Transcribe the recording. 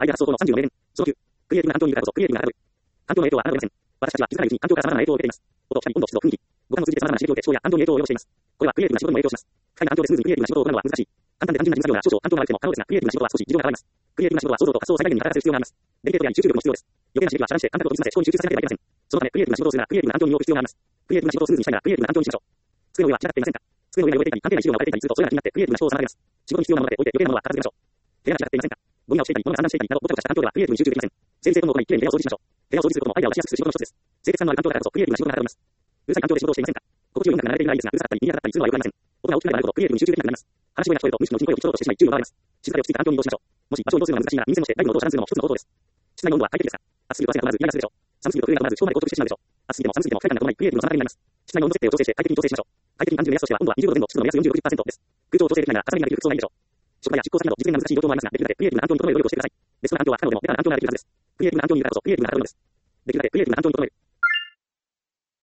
アイデア発想法の34名伝。その9。クリエイティブな環境にいるからこそ、クリエイティブなアラブ。環境の影響は侮れません。私たちは気づかないうちに環境から様々な影響を受けています。音、光、温度、湿度、雰囲気。五感を通じて様々な刺激を受け、思考や感情に影響を及ぼしています。これはクリエイティブな仕事にも影響します。不快な環境でスムーズにクリエイティブな仕事を行うのは難しい。簡単で単純な事務作業が少々環境が悪くても可能ですが、クリエイティブな仕事は少し事情が変わります。クリエイティブな仕事は想像と発想を最大限に働かせる必要があります。デリケートや集中力も必要です。余計な刺激は遮断して感覚を研ぎ澄ませ、思考に集中させなければいけません。そのため、クリエイティブな仕事をするならクリエイティブな環境に身を置く必要があります。クリエイティブな仕事をスムーズにしたいならクリエイティブな環境にしましょう。机の上は散らかっていませんか？机の上が汚れていたり、関係ない資料が置かれていたりすると、それらが気になってクリエイティブな仕事を妨げます。仕事に必要なものだけ置いて余計なものは片付けましょう。部屋が散らかっていませんか？ゴミが落ちていたり、物が散乱していたりなど、ごちゃごちゃした環境ではクリエイティブに集中できません。整理整頓を行い、きれいに部屋を掃除しましょう。部屋を掃除することもアイデアを出しやすくする仕事の一つです。清潔感のある環境だからこそクリエイティブな仕事がはかどります。うるさい環境で仕事をしていませんか？心地よい音楽が流れているならいいですが、うるさかったり、耳がかかったりするのは良くありません。音が大きくなればなるほどクリエイティブに集中できなくなります。話し声が聞こえると、無視の人の声を聞き取ろうとしてしまい、注意を奪われます。静かで落ち着いた環境に移動しましょう。もし場所を移動するのが難しいなら、耳栓をして外部の音を遮断するのも一つの方法です。室内の温度は快適ですか？暑すぎると汗が止まらず嫌がするでしょう。寒すぎると冬が止まらず思考まで硬直してしまうでしょう。暑すぎても寒すぎても不快感が伴いクリエイティブの妨げになります。室内の温度設定を調整して快適に調整しましょう。快適に感じる目安としては温度は20度前後、湿度の目安40-60%です。空調を調整できないなら重なりができる服装がいいでしょう。職場や実行先など実現が難しい状況もありますが、できるだけクリエイティブな環境に整える努力をしてください。ベストな環境は不可能でもベタな環境ならできるはずです。クリエイティブな環境にいるからこそクリエイティブな環境になる。できるだけクリエイティブな環境に整える。